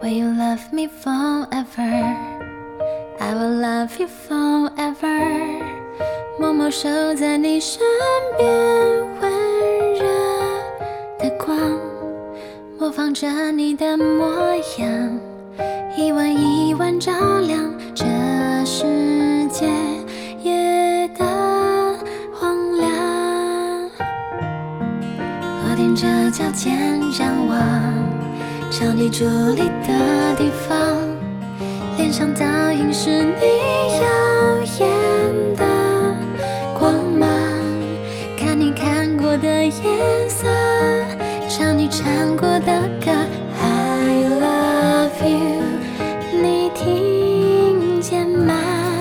Will you love me forever? I will love you forever. 默默守在你身边，温热的光，模仿着你的模样，一弯一弯照亮这世界夜的荒凉。我踮着脚尖张望场地伫立的地方，脸上倒映是你耀眼的光芒，看你看过的颜色，唱你唱过的歌 I love you， 你听见吗？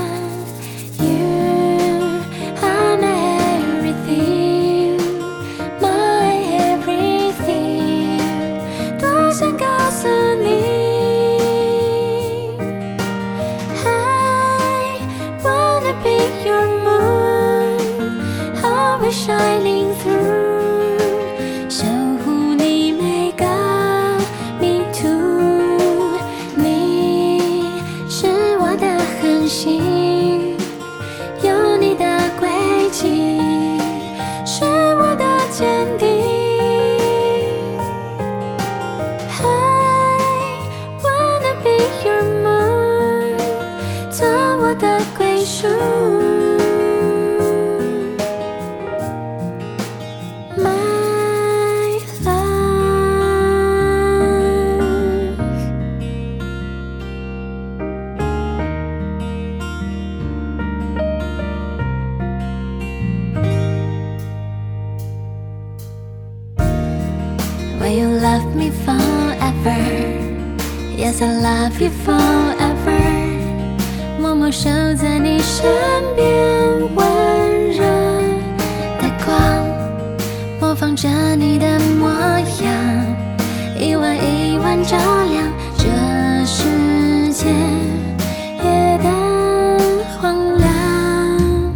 You are my everything, my everything， 多想告诉你Be your moon, always shining through， 守护你每个 me too， 你是我的恒星，有你的轨迹是我的坚定。I wanna be your moon， 做我的归属。Will you love me forever? Yes, I love you forever. 默默守在你身边，温热的光，模仿着你的模样，一弯一弯照亮这世界夜的荒凉。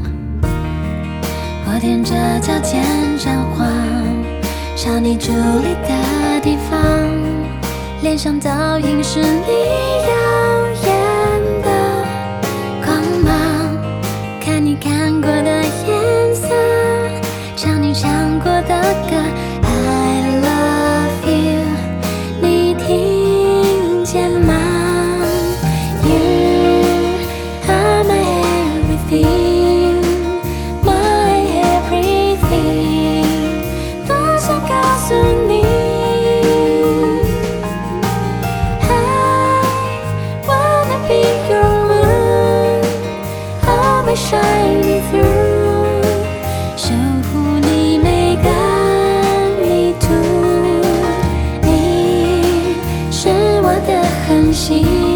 我踮着脚尖张望朝你伫立的地方，脸上倒映是你耀眼的光芒，看你看过的颜色，唱你唱过的歌 I love you， 你听见吗？ You are my everything， my everything， 多想告诉你Shining through， 守护你每个 me too， 你是我的恒星。